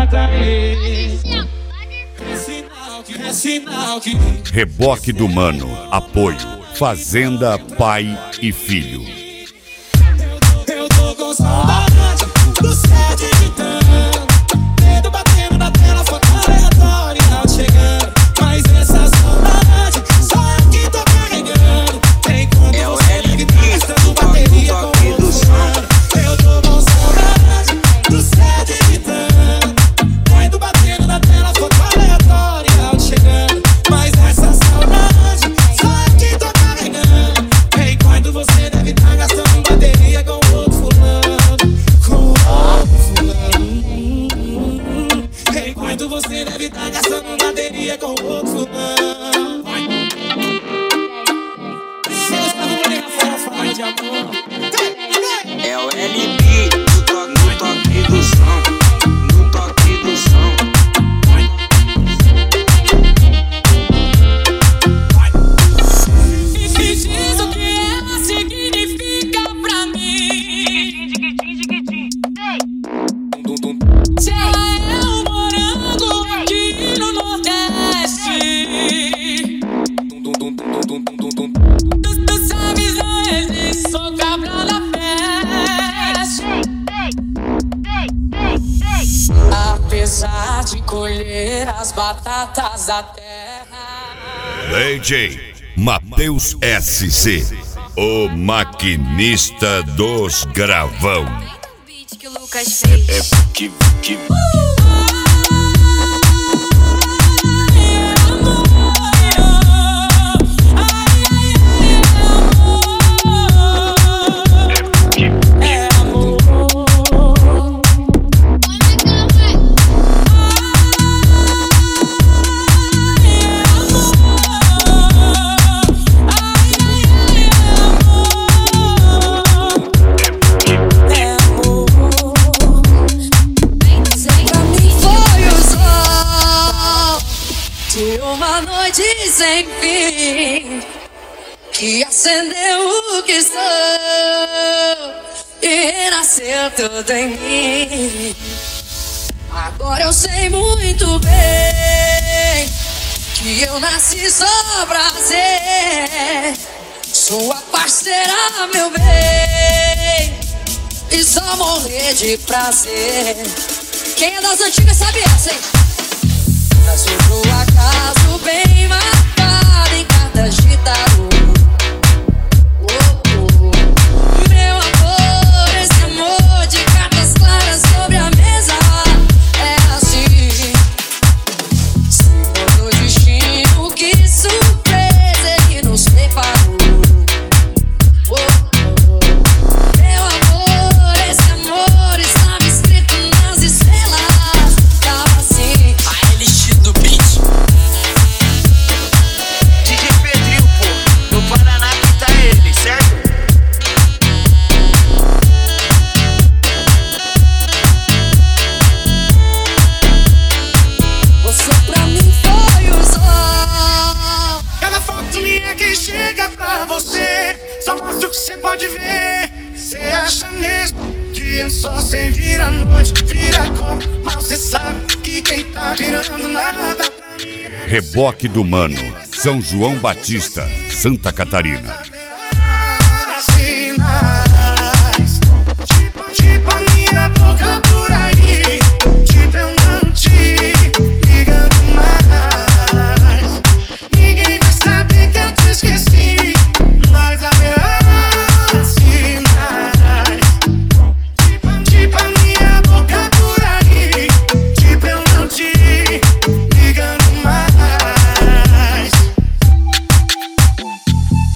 Reboque do Mano, apoio, Fazenda, pai e filho. Eu tô com saudade do set editando, dedo batendo na tela, foto aleatória chegando. Mas essa saudade só eu que tô carregando. Tem quando você liga e tá gastando bateria com outro mano. Eu tô com saudade do set editando, dedo batendo na tela, foto aleatória chegando. Mas essa saudade só eu que tô carregando. Tem quando você deve tá gastando bateria com outro fulano, com outro fulano. Tem quando você deve tá gastando bateria com outro fulano. Se eu estava morrendo fora, fala de amor. É o LB no toque do som, no toque do som. Me diz o que ela significa pra mim. Se ela é um morango aqui no Nordeste, tu sabes, não existe só cabra na festa. Apesar de colher as batatas da terra, DJ Matheus SC, o maquinista dos gravão. Que o Lucas fez. É que Uma noite sem fim que acendeu o que sou e renasceu tudo em mim. Agora eu sei muito bem que eu nasci só pra ser sua parceira, meu bem, e só morrer de prazer. Quem é das antigas sabe essa, hein? Nasceu por acaso bem marcado em cartas de tarô. Meu amor, esse amor de cartas claras sobre a mesa é assim. Segundo o destino, que surpresa ele nos preparou. Meu amor, esse amor estava escrito nas estrelas. Tava assim. a LX do beat. DJ Pedrinho, pô, no Paraná que tá ele, certo? Você pra mim foi o sol. cada foto minha que chega pra você só mostra o que você pode ver. Você acha mesmo que é só você vir à noite, vira copo, mas você sabe que quem tá virando nada pra mim é você. Reboque do Mano, São João Batista, Santa Catarina.